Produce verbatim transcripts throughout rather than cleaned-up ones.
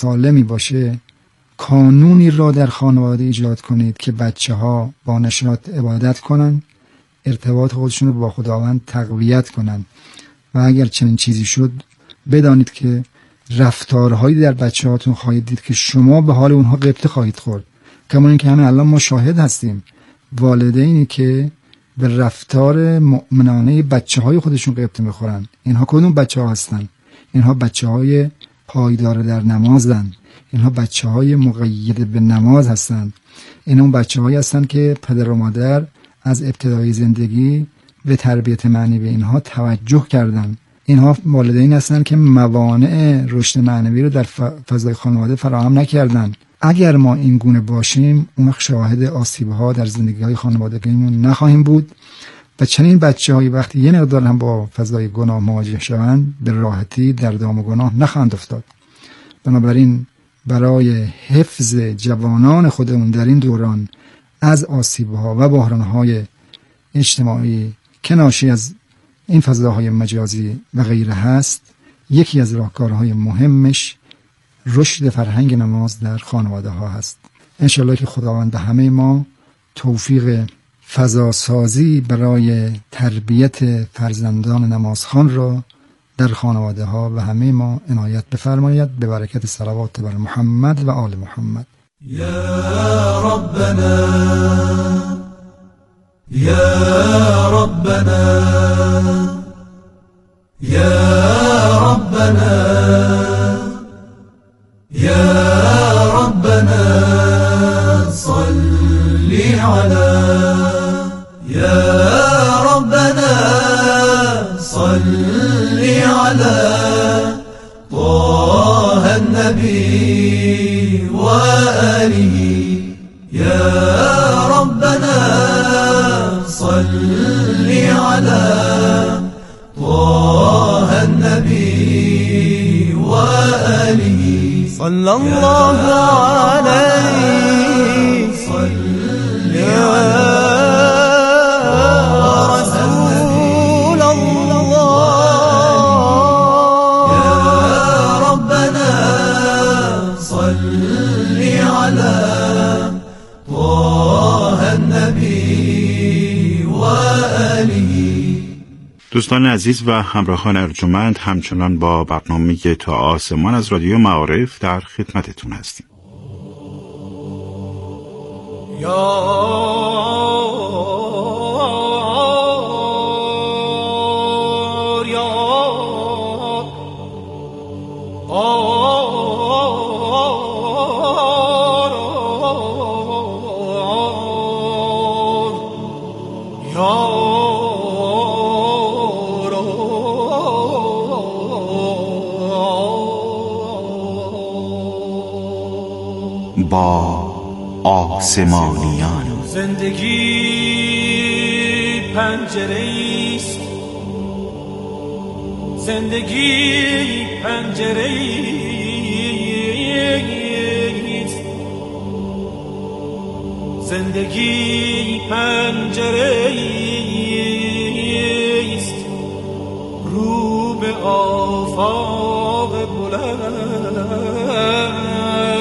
سالمی باشه، کانونی را در خانواده ایجاد کنید که بچه ها با نشاط عبادت کنن، ارتباط خودشون رو با خداوند تقویت کنن. و اگر چنین چیزی شد بدانید که رفتارهایی در بچه هاتون خواهید دید که شما به حال اونها غبطه خواهید خورد. کما اینکه همین الان ما شاهد هستیم والدینی که به رفتار مؤمنانه بچه های خودشون غبطه میخورن. اینها کدوم بچه ها هستن؟ اینها بچه های پایدار در نمازن، اینها بچه های مقید به نماز هستن. اینها اون بچه هایی هستن که پدر و مادر از ابتدای زندگی به تربیت معنی به اینها توجه کردن. اینها والدین هستن که موانع رشد معنوی رو در فضای خانواده فراهم نکردن. اگر ما این گونه باشیم اون وقت شاهد آسیب‌ها در زندگی‌های خانوادگیمون نخواهیم بود و چنین بچه‌هایی وقتی یه مقدار هم با فضای گناه مواجه شوند به راحتی در دام گناه نخواهند افتاد. بنابراین برای حفظ جوانان خودمون در این دوران از آسیب‌ها و بحران‌های اجتماعی که ناشی از این فضاهای مجازی و غیره هست، یکی از راهکارهای مهمش رشد فرهنگ نماز در خانواده ها هست. انشالله که خداوند به همه ما توفیق فضاسازی برای تربیت فرزندان نمازخوان را در خانواده ها و همه ما عنایت بفرماید، به برکت صلوات بر محمد و آل محمد. یا ربنا یا ربنا یا ربنا یا ربنا صل على یا ربنا صل على طه النبي وآله يا ربنا صل على طه النبي وآله صلى الله عليه صل على رسول الله يا ربنا صل على طه النبي وآله. دوستان عزیز و همراهان ارجمند، همچنان با برنامه تا آسمان از رادیو معارف در خدمتتون هستیم. یار یار با آسمانیان زندگی پنجره‌ایست، زندگی پنجره‌ایست، زندگی پنجره‌ایست، رو به آفاق بلند.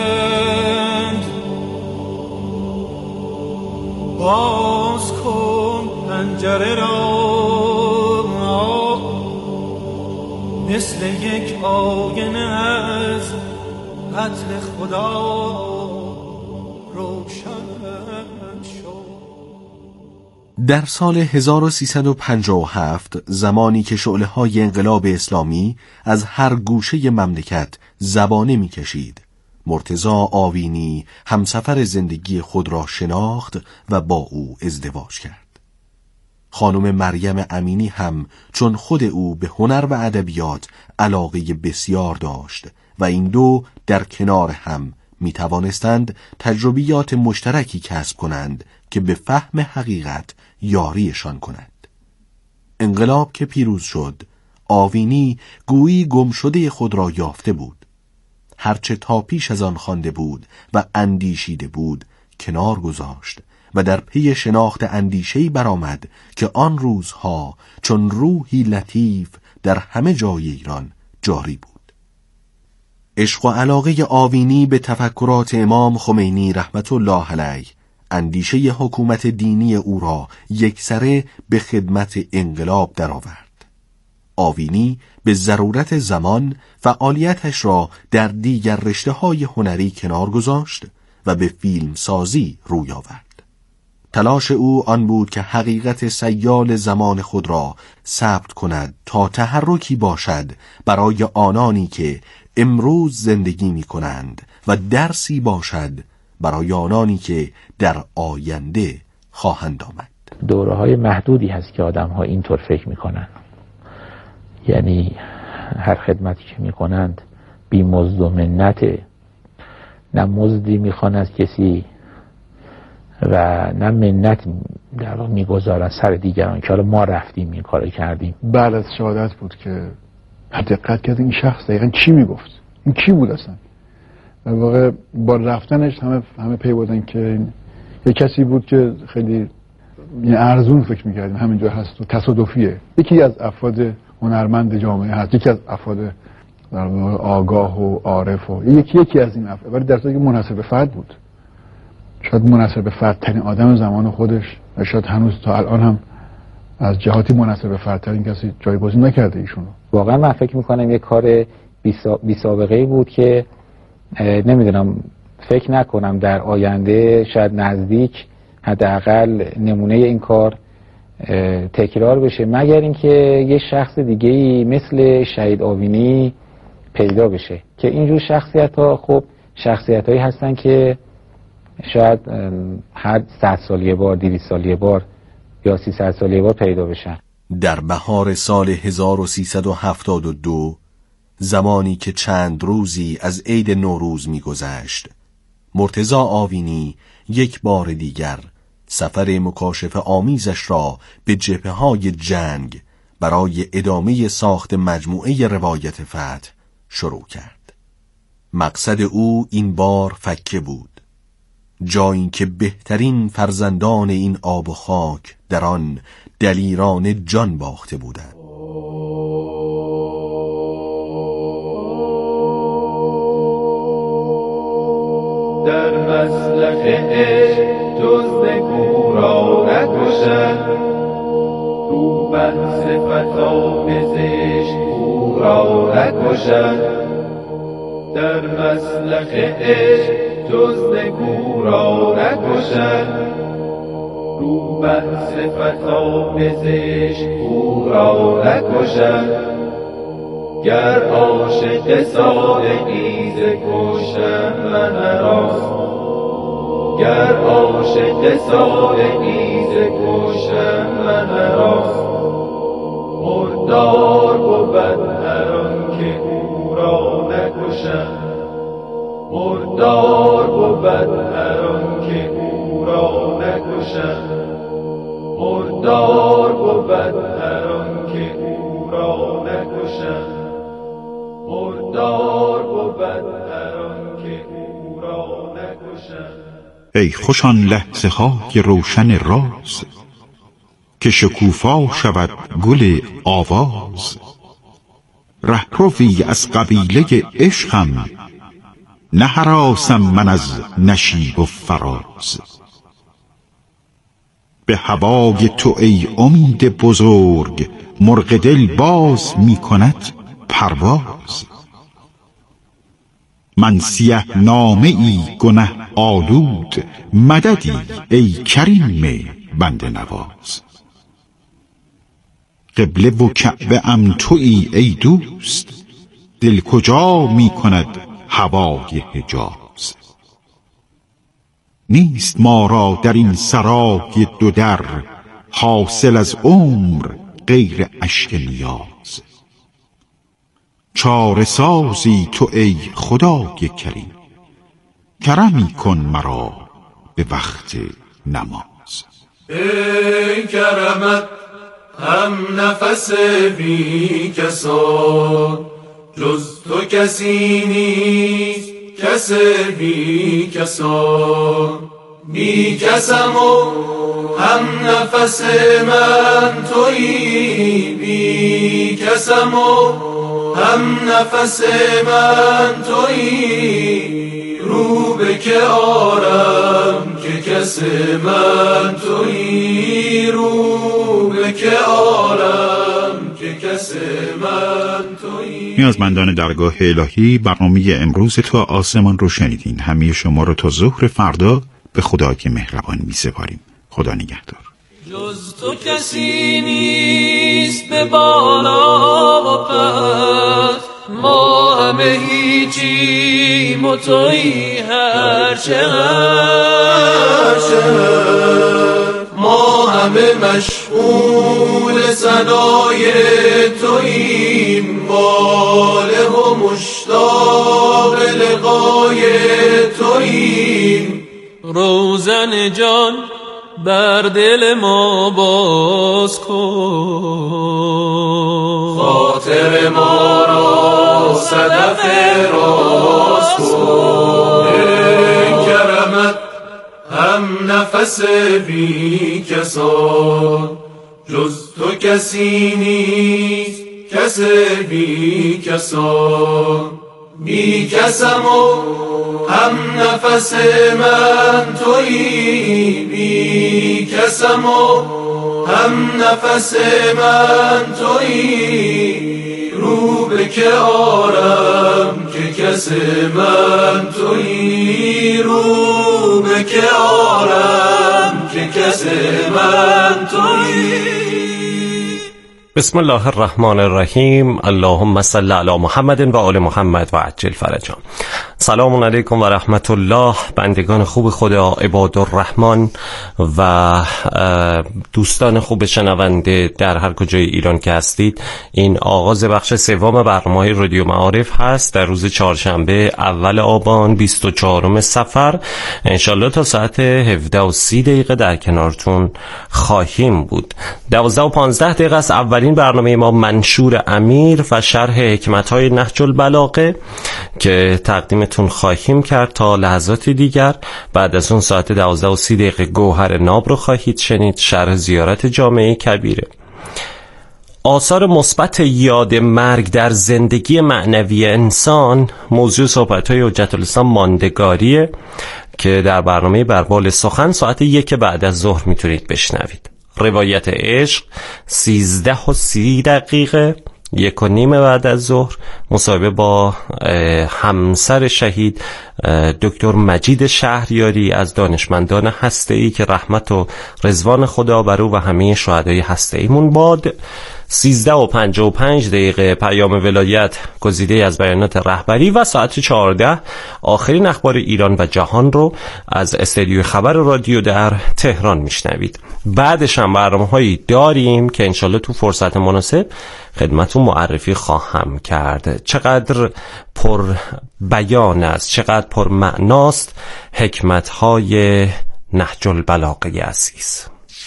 باز کن پنجره را، مثل یک آینه از قتل خدا روشن شد. در سال هزار و سیصد و پنجاه و هفت، زمانی که شعله‌های انقلاب اسلامی از هر گوشه مملکت زبانه می‌کشید، مرتضی آوینی همسفر زندگی خود را شناخت و با او ازدواج کرد. خانم مریم امینی هم چون خود او به هنر و ادبیات علاقه بسیار داشت و این دو در کنار هم می توانستند تجربیات مشترکی کسب کنند که به فهم حقیقت یاریشان کند. انقلاب که پیروز شد، آوینی گویی گمشده خود را یافته بود. هرچه تا پیش از آن خوانده بود و اندیشیده بود کنار گذاشت و در پی شناخت اندیشه‌ای برآمد که آن روزها چون روحی لطیف در همه جای ایران جاری بود. عشق و علاقه آوینی به تفکرات امام خمینی رحمت الله علیه اندیشه حکومت دینی او را یکسره به خدمت انقلاب درآورد. آوینی به ضرورت زمان فعالیتش را در دیگر رشته‌های هنری کنار گذاشت و به فیلم سازی روی آورد. تلاش او آن بود که حقیقت سیال زمان خود را ثبت کند تا تحرکی باشد برای آنانی که امروز زندگی می کنند و درسی باشد برای آنانی که در آینده خواهند آمد. دوره های محدودی هست که آدم ها اینطور فکر می کنند، یعنی هر خدمتی که می کنند بی مزد و منت، نه مزدی می خوان از کسی و نه منت در واقع میگذارن سر دیگران که حالا ما رفتیم این کارو کردیم. بعد از شهادت بود که دقت کرد این شخص دقیقا چی میگفت، این کی بود اصلا. در واقع با رفتنش همه همه پی بردن که این یه کسی بود که خیلی ارزون فکر میکردیم همینجا هست و تصادفیه، یکی از افراد هنرمند جامعه هست، یکی از افراد در واقع آگاه و عارف و یکی یکی از این افراد، ولی در صورتی که منحصر به فرد بود، شاید منحصر به فردترین آدم زمان خودش و شاید هنوز تا الان هم از جهاتی منحصر به فردترین کسی جایگزین نکرده ایشونو. واقعا من فکر میکنم یک کار بی سابقه ای بود که نمیدونم، فکر نکنم در آینده شاید نزدیک حداقل نمونه این کار تکرار بشه، مگر اینکه یه شخص دیگه‌ای مثل شهید آوینی پیدا بشه که اینجور شخصیت ها خب شخصیت هایی هستن که شاید هر صد سال یه بار، دویست سال یه بار یا سیصد سال یه بار پیدا بشن. در بهار سال هزار و سیصد و هفتاد و دو، زمانی که چند روزی از عید نوروز می‌گذشت، مرتضی آوینی یک بار دیگر سفر مکاشفه آمیزش را به جبهه‌های جنگ برای ادامه ساخت مجموعه روایت فتح شروع کرد. مقصد او این بار فکه بود، جایی که بهترین فرزندان این آب و خاک در آن دلیران جان باخته بودند. در مسلخ عشق جز نکو را نکشد، رو بحث فتا بزشت او را نکشد. در مسلخ عشق جز نکو را نکشد، رو بحث فتا بزشت او را نکشد. گر عاشق صادقی ز کشتن من راست، گر عاشق صادقی ز کشتن من راست. مردار بود هر آن که او را نکشد، مردار بود هر آن که او را نکشد. مردار بود هر آن که او را نکشد. مردار بود هر آن که او را نکشد. ای خوشان لحظه های روشن راز، که شکوفا شود گل آواز. رهروی از قبیله عشقم، نه هراسم من از نشیب و فراز. به هوای تو ای امید بزرگ، مرغ دل باز می کند پرواز. من سیه نامه ای گنه آلود، مددی ای کریم بنده نواز. قبله و کعبه ام تویی ای دوست، دل کجا می کند هوای حجاز. نیست ما را در این سرای دو در، حاصل از عمر غیر اشک نیاز. چاره سازی تو ای خدای کریم، کرمی کن مرا به وقت نماز. ای کرمت هم نفس بی کسان، جز تو کسی نیست کس بی کسان. بی کسم و هم نفس من تویی، بی کسم و هم نفس من تویی، رو به که آرم که کس من تویی، رو به که آرم که کس من تویی. نیازمندان درگاه الهی، برنامه امروز تو آسمان رو شنیدین. همه شما رو تا ظهر فردا به خدای مهربان می سپاریم. خدا نگهدار. جز تو کسی نیست به بالا و پس، ما همه هیچی متوی هرچه ما همه مشغول ثنای توییم، واله و مشتاق لقای توییم. روزن جان بر دل ما باز کن، خاطر ما را صدف راست کن. ای کرمت هم نفس بی کسان، جز تو کسی نیست کس بی کسان. بی کسم و هم نفس من تویی، بی کسم و هم نفس من تویی، رو به که آرم که کس من تویی، رو به که آرم که کس من تویی. بسم الله الرحمن الرحیم. اللهم صل علی محمد و آل محمد و عجل فرجهم. سلام علیکم و رحمت الله، بندگان خوب خدا، عباد الرحمن و دوستان خوب شنونده در هر کجای ایران که هستید. این آغاز بخش سوم برنامه رادیو معارف هست در روز چهارشنبه اول آبان بیست و چهارم صفر. انشالله تا ساعت هفده و سی دقیقه در کنارتون خواهیم بود. دوازده و پانزده دقیقه است اولین برنامه ما منشور امیر و شرح حکمت‌های نهج البلاغه که تقدیمتون خواهیم کرد تا لحظات دیگر. بعد از اون ساعت دوازده و سی دقیقه گوهر ناب رو خواهید شنید، شرح زیارت جامعه کبیره. آثار مثبت یاد مرگ در زندگی معنوی انسان موضوع صحبت‌های حجت الاسلام ماندگاریه که در برنامه بربال سخن ساعت یک بعد از ظهر میتونید بشنوید. روایت عشق سیزده و سی دقیقه یک و نیم بعد از ظهر، مصاحبه با همسر شهید دکتر مجید شهریاری از دانشمندان هسته‌ای که رحمت و رضوان خدا بر او و همه شهدای هسته‌ایمون باد. سیزده و پنجاه و پنج دقیقه پیام ولایت گزیده از بیانات رهبری و ساعت چهارده آخرین اخبار ایران و جهان رو از استودیوی خبر رادیو در تهران میشنوید. بعدش هم برنامه‌هایی داریم که انشالله تو فرصت مناسب خدمتون معرفی خواهم کرد. چقدر پر بیان است، چقدر پر معناست حکمت‌های نهج البلاغه عزیز.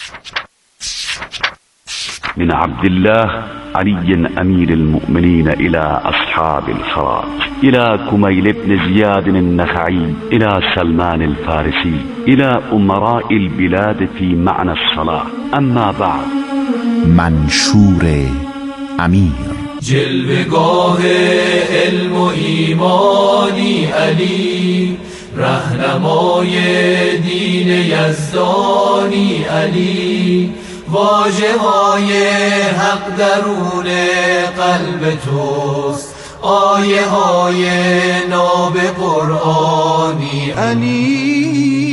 من عبد الله علي أمير المؤمنين إلى أصحاب الفرات، إلى كميل بن زياد النخعي، إلى سلمان الفارسي، إلى أمراء البلاد في معنى الصلاة. أما بعد. منشور امیر. جلوگاه علم و ایمانی علی، رهنمای دین یزدانی علی، واژه های حق درون قلب توست، آیه های ناب قرآنی علی.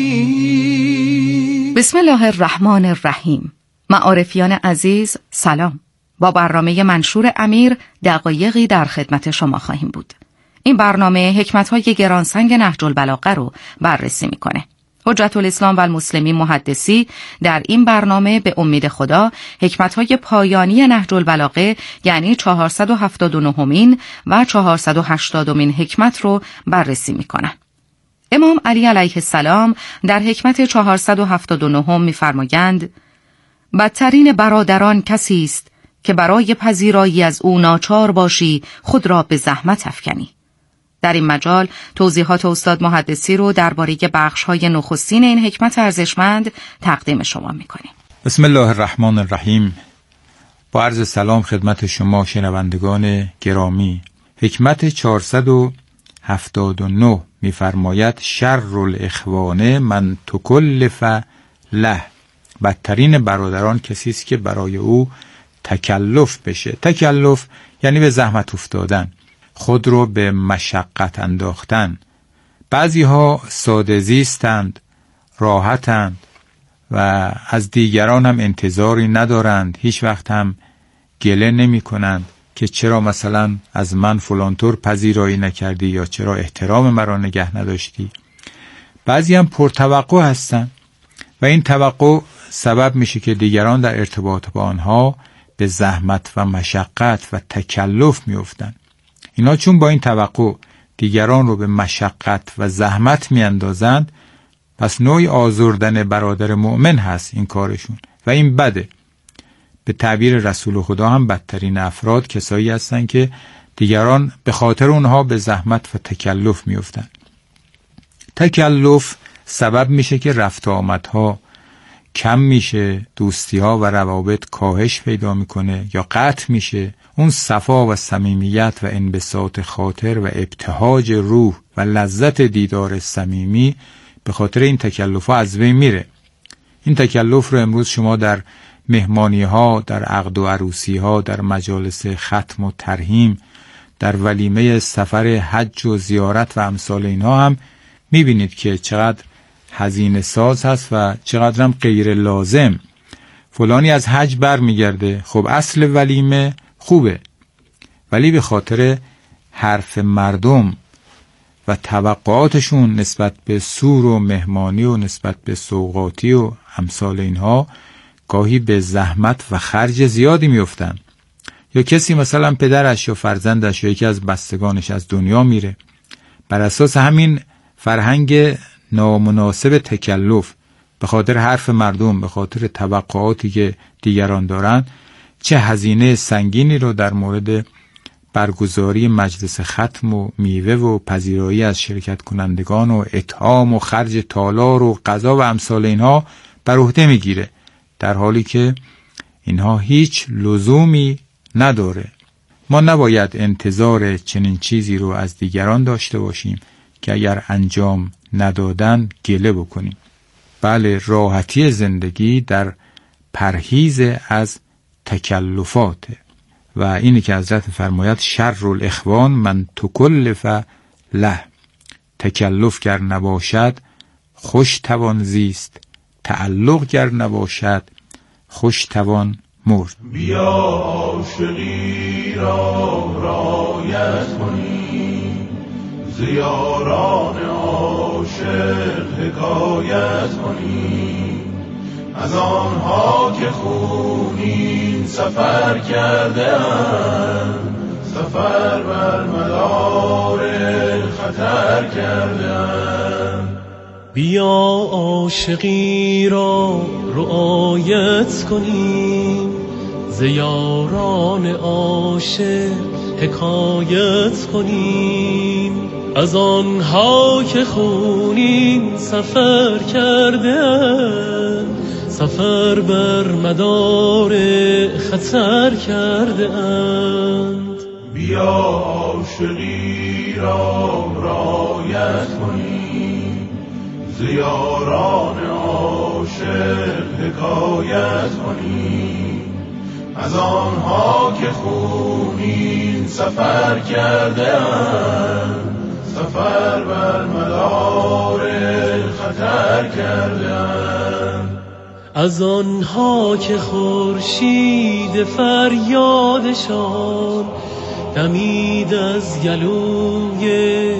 بسم الله الرحمن الرحیم. معارفیان عزیز سلام. با برنامه منشور امیر دقایقی در خدمت شما خواهیم بود. این برنامه حکمت‌های گرانسنگ نهج البلاغه رو بررسی میکنه. حجت الاسلام و المسلمین محدثی در این برنامه به امید خدا حکمت‌های پایانی نهج البلاغه یعنی چهارصد و هفتاد و نهمین و چهارصد و هشتادمین حکمت رو بررسی میکنن. امام علی علیه السلام در حکمت چهارصد و هفتاد و نهم می‌فرمایند: بدترین برادران کسی است که برای پذیرایی از او ناچار باشی خود را به زحمت افکنی. در این مجال توضیحات استاد محدثی رو درباره بخش‌های نخستین این حکمت ارزشمند تقدیم شما می‌کنیم. بسم الله الرحمن الرحیم. با عرض سلام خدمت شما شنوندگان گرامی. حکمت چهارصد و هفتاد و نه می‌فرماید شر الاخوان من تکلف له، بدترین برادران کسی است که برای او تکلف بشه. تکلف یعنی به زحمت افتادن، خود رو به مشقت انداختن. بعضی ها ساده زیستند، راحتند و از دیگران هم انتظاری ندارند، هیچ وقت هم گله نمی کنند که چرا مثلا از من فلانطور پذیرایی نکردی یا چرا احترام مرا نگه نداشتی. بعضی هم پرتوقع هستند و این توقع سبب میشه که دیگران در ارتباط با آنها به زحمت و مشقت و تکلف میافتند. اینا چون با این توقع دیگران رو به مشقت و زحمت میاندازند، پس نوعی آزردن برادر مؤمن هست این کارشون و این بده. به تعبیر رسول خدا هم بدترین افراد کسایی هستند که دیگران به خاطر اونها به زحمت و تکلف میافتند. تکلف سبب میشه که رفت آمدها کم میشه، دوستی ها و روابط کاهش پیدا میکنه یا قطع میشه. اون صفا و صمیمیت و انبساط خاطر و ابتهاج روح و لذت دیدار صمیمی به خاطر این تکلف ها از بین میره. این تکلف رو امروز شما در مهمانی ها، در عقد و عروسی ها، در مجالس ختم و ترحیم، در ولیمه سفر حج و زیارت و امثال اینها هم میبینید که چقدر هزینه ساز هست و چقدر هم غیر لازم. فلانی از حج بر میگرده، خب اصل ولیمه خوبه، ولی به خاطر حرف مردم و توقعاتشون نسبت به سور و مهمانی و نسبت به سوغاتی و امثال اینها گاهی به زحمت و خرج زیادی میفتن. یا کسی مثلا پدرش یا فرزندش یا یکی از بستگانش از دنیا میره، بر اساس همین فرهنگ نامناسب تکلف، به خاطر حرف مردم، به خاطر توقعاتی که دیگران دارن، چه هزینه سنگینی رو در مورد برگزاری مجلس ختم و میوه و پذیرایی از شرکت کنندگان و اطعام و خرج تالار و غذا و امثال اینها بر عهده میگیره، در حالی که اینها هیچ لزومی نداره. ما نباید انتظار چنین چیزی رو از دیگران داشته باشیم که اگر انجام ندادن گله بکنیم. بله، راحتی زندگی در پرهیز از تکلفاته و اینی که حضرت فرماید شر الاخوان من تکلف له، تکلف گر نباشد خوش توان زیست، تعلق گر نباشد خوش توان مرد. بیا عاشقی را رایت کنیم، زیاران عاشق حکایت کنیم، از آنها که خونین سفر کردند، سفر بر مدار خطر کردند. بیا عاشقی را رعایت کنیم، زیاران عاشق حکایت کنیم، از آنها که خونین سفر کردند، سفر بر مدار خطر کردند. بیا عاشقی را رعایت کنیم، زیاران عاشق حکایت کنیم، از آنها که خونین سفر کردند، سفر بر مدار خطر کردند. از آنها که خورشید فریادشان دمید از گلوی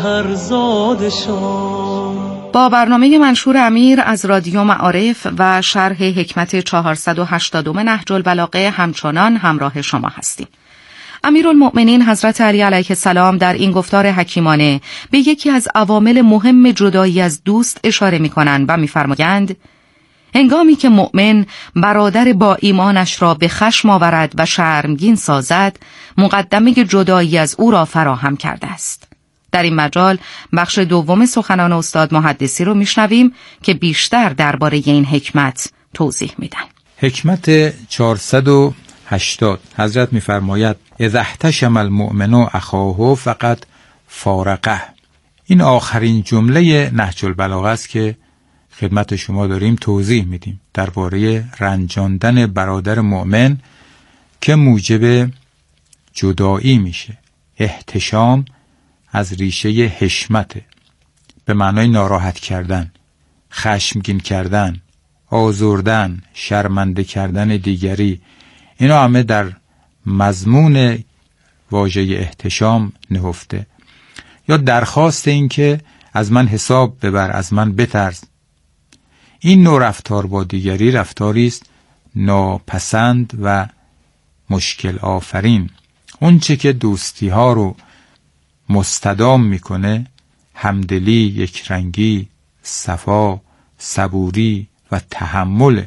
سحرزادشان. با برنامه منشور امیر از رادیو معارف و شرح حکمت چهارصد و هشتاد نهج البلاغه همچنان همراه شما هستیم. امیرالمؤمنین حضرت علی علیه السلام در این گفتار حکیمانه به یکی از عوامل مهم جدایی از دوست اشاره می‌کنند و می‌فرمایند: هنگامی که مؤمن برادر با ایمانش را به خشم آورد و شرمگین سازد، مقدمه جدایی از او را فراهم کرده است. در این مجال بخش دوم سخنان استاد محدثی رو میشنویم که بیشتر درباره این حکمت توضیح میدن. حکمت چهارصد و هشتاد، حضرت میفرماید اذا احتشم المؤمن اخاه فقط فارقه. این آخرین جمله نهج البلاغه است که خدمت شما داریم توضیح میدیم درباره رنجاندن برادر مؤمن که موجب جدایی میشه. احتشام از ریشه حشمته، به معنای ناراحت کردن، خشمگین کردن، آزردن، شرمنده کردن دیگری. اینا همه در مضمون واژه احتشام نهفته. یا درخواست این که از من حساب ببر، از من بترس. این نوع رفتار با دیگری رفتاری است ناپسند و مشکل آفرین. اون چه که دوستی ها رو مستدام میکنه همدلی، یکرنگی، صفا، صبوری و تحمل.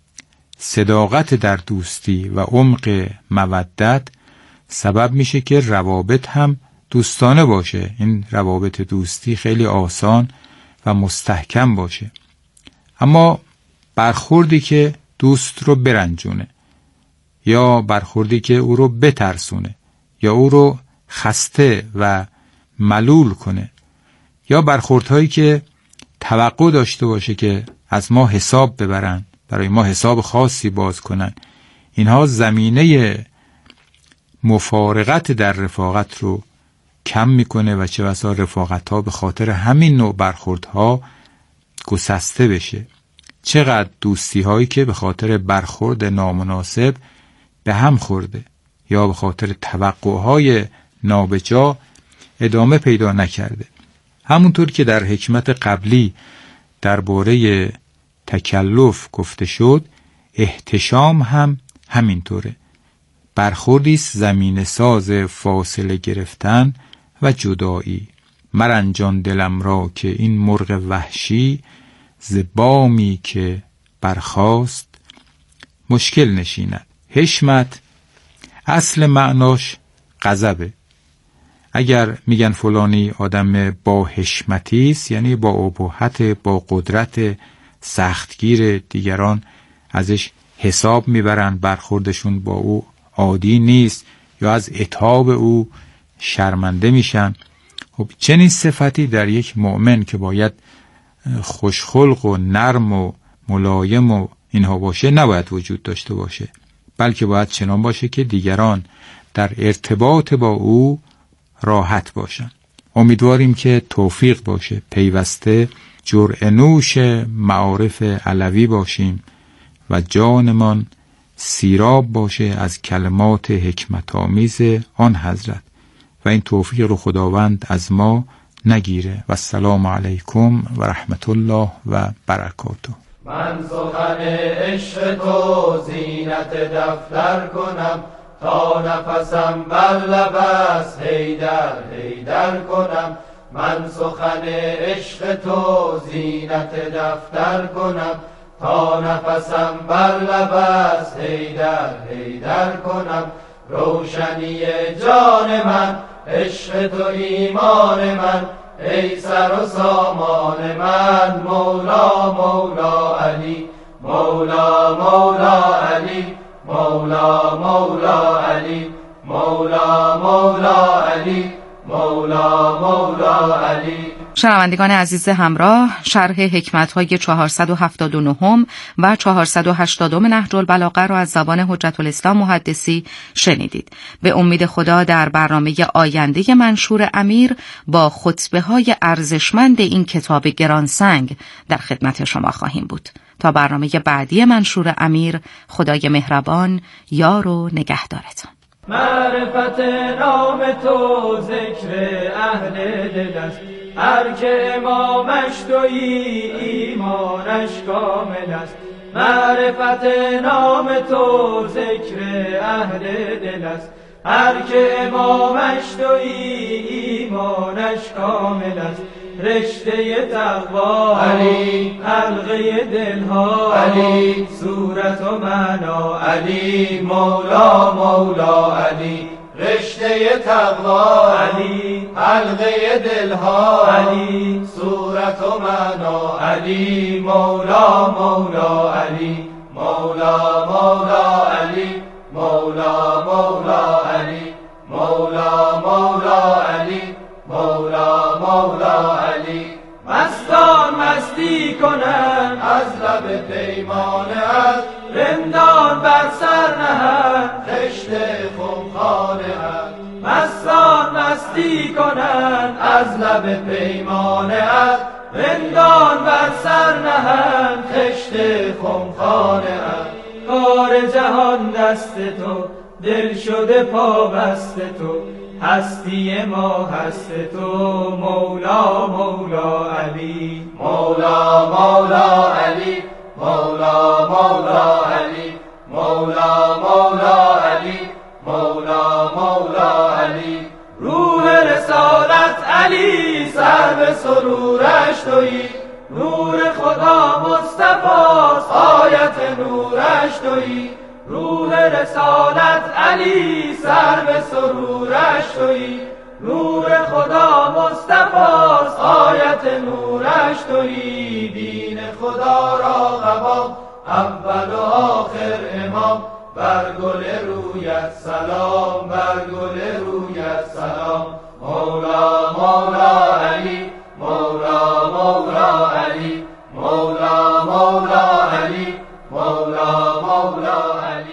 صداقت در دوستی و عمق مودت سبب میشه که روابط هم دوستانه باشه. این روابط دوستی خیلی آسان و مستحکم باشه. اما برخوردی که دوست رو برنجونه، یا برخوردی که او رو بترسونه، یا او رو خسته و ملول کنه، یا برخوردهایی که توقع داشته باشه که از ما حساب ببرن، برای ما حساب خاصی باز کنن، اینها زمینه مفارقت در رفاقت رو کم میکنه و چه بسا رفاقت ها به خاطر همین نوع برخوردها گسسته بشه. چقدر دوستی هایی که به خاطر برخورد نامناسب به هم خورده یا به خاطر توقعهای نابجا ادامه پیدا نکرده. همونطور که در حکمت قبلی درباره تکلف گفته شد، احتشام هم همینطوره. برخوردی است زمین ساز فاصله گرفتن و جدایی. مرنجان دلم را که این مرغ وحشی ز بامی که برخاست مشکل نشیند. حشمت اصل معناش غضبه. اگر میگن فلانی آدم با حشمتی است، یعنی با ابهت، با قدرت، سختگیر، دیگران ازش حساب میبرن، برخوردشون با او عادی نیست یا از عتاب او شرمنده میشن. خب چنین صفتی در یک مؤمن که باید خوشخلق و نرم و ملایم و اینها باشه نباید وجود داشته باشه، بلکه باید چنان باشه که دیگران در ارتباط با او راحت باشن. امیدواریم که توفیق باشه، پیوسته جرعه نوش معارف علوی باشیم و جانمان سیراب باشه از کلمات حکمت آمیز آن حضرت و این توفیق رو خداوند از ما نگیره. و السلام علیکم و رحمت الله و برکاته. من سخن عشق تو زینت دفتر کنم، تا نفسم بر لب است حیدر حیدر کنم. من سخن عشق تو زینت دفتر کنم، تا نفسم بر لب است حیدر حیدر کنم. روشنی جان من عشق تو ایمان من، ای سر و سامان من مولا مولا علی مولا مولا علی مولا مولا علی مولا مولا علی مولا مولا علی. شنوندگان عزیز همراه، شرح حکمت‌های چهارصد و هفتاد و نه و چهارصد و هشتاد نهج البلاغه را از زبان حجت الاسلام محدثی شنیدید. به امید خدا در برنامه آینده منشور امیر با خطبه‌های ارزشمند این کتاب گرانسنگ در خدمت شما خواهیم بود. تا برنامه بعدی منشور امیر، خدای مهربان یار و نگهدارتان. معرفت نام تو ذکر اهل دل است، هر که امامش تویی ایمانش کامل است. معرفت نام تو ذکر اهل دل است، هر که امامش تویی ایمانش کامل است. رشته تقوا علی، حلقه دلها علی، صورت و معنا علی، مولا مولا علی. رشته تقوا علی، حلقه دلها علی، صورت و معنا علی، مولا مولا علی مولا مولا علی مولا مولا علی. مستان مستی کنند از لب پیمانه ات، رندان بر سر نهند خشت خمخانه ات. مستان مستی کنند از لب پیمانه ات، رندان بر سر نهند خشت خمخانه ات. کار جهان دست تو، دل شده پا بست تو، هستی ما هست تو مولا مولا علی. مولا مولا علی، مولا مولا علی، مولا مولا علی، مولا مولا علی. روح رسالت علی، سر به سرورش تویی، نور خدا مصطفاست آیت نورش تویی. روح رسالت علی، سر به سرورش تویی، نور خدا مصطفاست آیت نورش تویی. دین خدا را قبا، اول و آخر امام، بر گل رویت سلام، بر گل رویت سلام. مولا مولا علی، مولا مولا علی، مولا مولا علی، مولا مولا علی.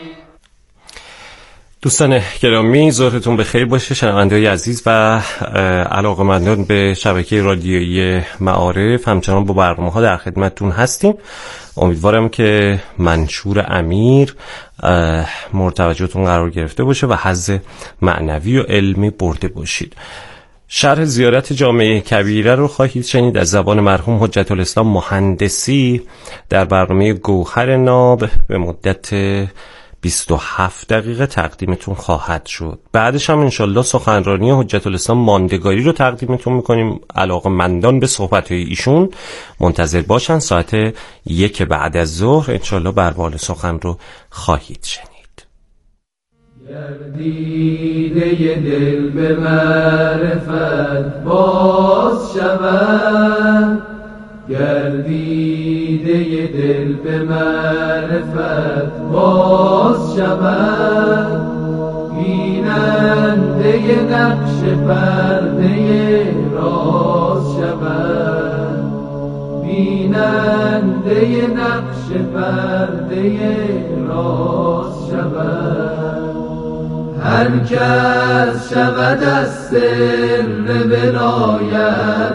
دوستان گرامی، ظهرتون بخیر باشه. شنونده‌های عزیز و علاقه‌مندان به شبکه رادیویی معارف، همچنان با برنامه‌ها در خدمتتون هستیم. امیدوارم که منشور امیر مورد توجهتون قرار گرفته باشه و حظ معنوی و علمی برده باشید. شرح زیارت جامعه کبیره رو خواهید شنید از زبان مرحوم حجت الاسلام مهندسی در برنامه گوهر ناب به مدت بیست و هفت دقیقه تقدیمتون خواهد شد. بعدش هم انشالله سخنرانی حجت الاسلام ماندگاری رو تقدیمتون میکنیم. علاقه‌مندان به صحبت‌های ایشون منتظر باشن. ساعت یک بعد از ظهر انشالله بروال سخن رو خواهید شنید. گردیده دل به معرفت باز شود، گردیده دل به معرفت باز شود. بیننده نقش پرده راز شود، بیننده نقش پرده راز شود. هر کس شود از سر ولایت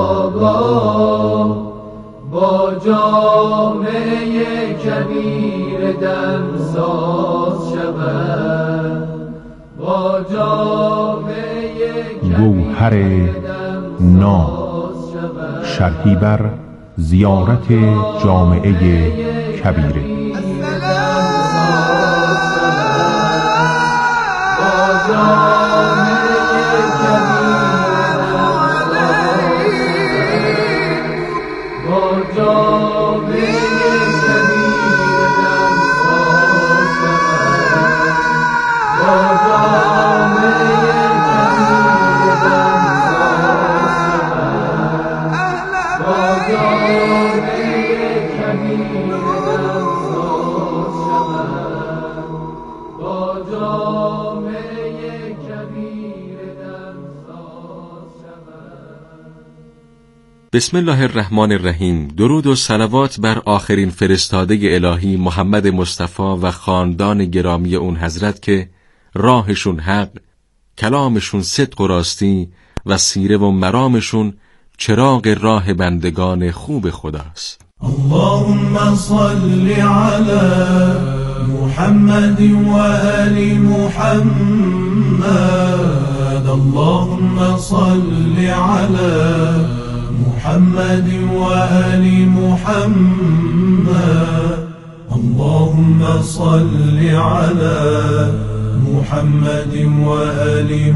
آگاه، با جامعه کبیر دمساز شود، با جامعه گوهر ناب، شرحی بر زیارت جامعه کبیره. بسم الله الرحمن الرحیم. درود و صلوات بر آخرین فرستاده الهی محمد مصطفی و خاندان گرامی اون حضرت که راهشون حق، کلامشون صدق و راستی و سیره و مرامشون چراغ راه بندگان خوب خداست. اللهم صل على محمد و آل محمد. اللهم صل على محمد و آل محمد. اللهم صل على محمد و آل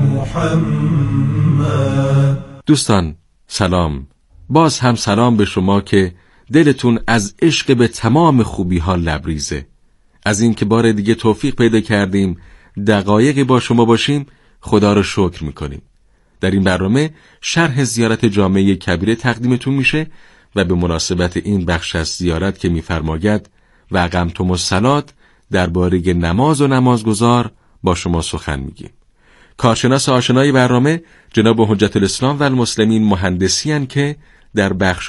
محمد. دوستان سلام. باز هم سلام به شما که دلتون از عشق به تمام خوبی ها لبریزه. از این که بار دیگه توفیق پیدا کردیم دقایقی با شما باشیم خدا رو شکر میکنیم. در این برنامه شرح زیارت جامعه کبیره تقدیمتون میشه و به مناسبت این بخش از زیارت که میفرماید و اقمتم الصلاة درباره نماز و نمازگزار با شما سخن میگیم. کارشناس آشنای برنامه جناب حجت الاسلام و المسلمین مهندسی هستند که در بخش